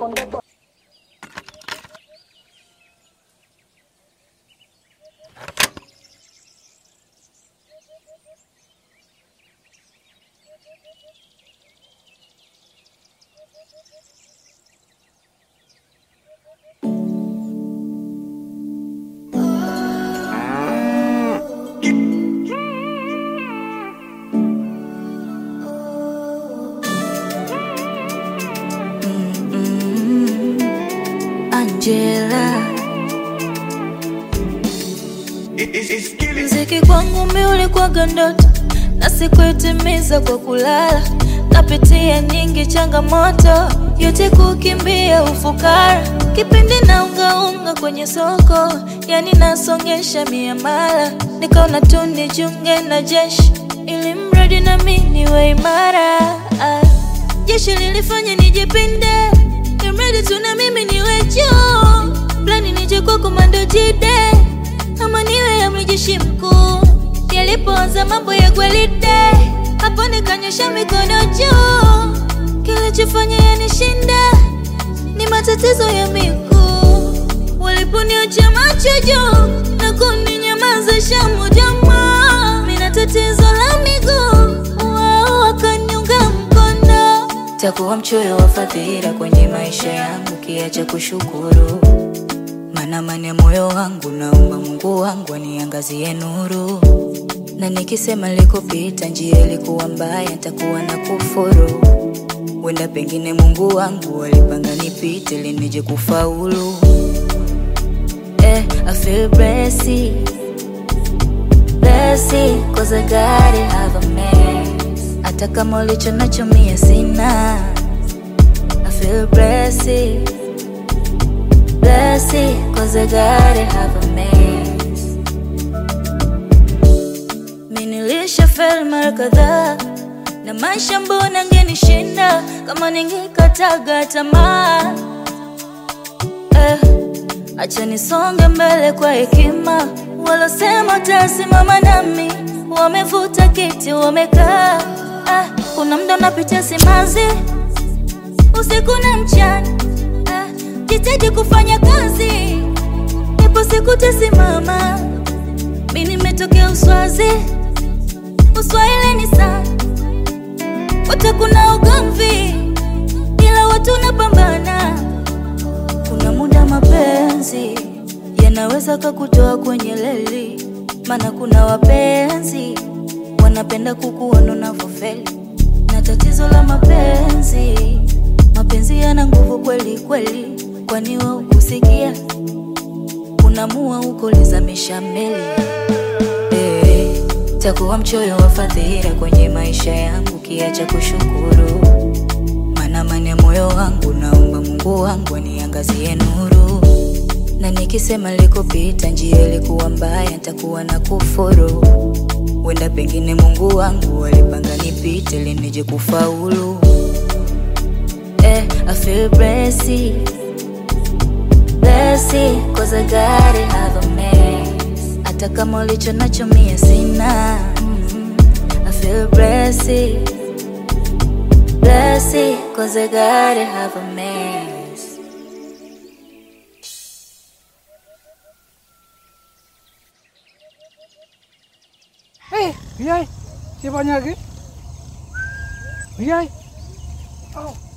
Mziki kwangu mimi ulikuwa ndoto na sikuitimiza kwa kulala. Napitia nyingi changamoto, yote kukimbia ufukara. Kipindi na unga kwenye soko, yani nasongesha miamala. Nikaona tu nijiunge na jeshi, ili mradi na mimi niwe imara. Jeshi lilifanya nijipinde, mradi tu na mimi niwe juu. Plani nije kwa komando jide, ama niwe amri jeshi mkuu. Yalipoanza mambo ya gwalide, hapo nikanyosha mikono juu. Kilichofanya yanishinda ni matatizo ya miguu. Waliponiocha macho juu na kuninyamazisha moja moja, mina tatizo la miguu, wao wakaniunga mkono. Takuwa mchoyo wa fadhila kwenye maisha yangu, kiacha kushukuru. Mana amani ya moyo wangu, naomba Mungu wangu aniangazie nuru. Na nikisema likopita njia ilikuwa mbaya, nitakuwa na kufuru. Wenda pengine Mungu wangu alipanga nipite ili nije kufaulu. I feel blessed, cause I gotta have a mess. Hata kama ulicho nacho mie sina. I feel blessed, cause I gotta have a mess. Nilisha fail mara kadhaa, na maisha mbona ngenishinda kama ningekataga tamaa. Acha nisonge mbele kwa hekima. Walosema utasimama nami, wamevuta kiti wamekaa. Kuna muda napitia simanzi, usiku na mchana. Jitahidi kufanya kazi, ipo siku tasimama. Mimi nimetokea Uswazi, Uswahili ni sana. Watu kuna ugomvi, ila watu napambana. Kuna muda mapenzi yanaweza kukutoa kwenye leli. Maana kuna wapenzi wanapenda kukuona unavyofeli. Na tatizo la mapenzi, mapenzi yana nguvu kweli kweli. Kwani wewe ukusikia, unamua uko lizamisha meli. Takuwa mchoyo wa fadhila kwenye maisha yangu, kiacha kushukuru. Mana amani ya moyo wangu, naomba Mungu wangu aniangazie nuru. Na nikisema likopita njia ilikuwa mbaya, nitakuwa na kufuru. Wenda pengine Mungu wangu alipanga nipite ili nije kufaulu. I feel blessed, cause I gotta have a mess. Hata kama ulicho nacho mie sina. I feel blessed, cause I gotta have a mess. Hey, Yai, siapa lagi? Yai, oh.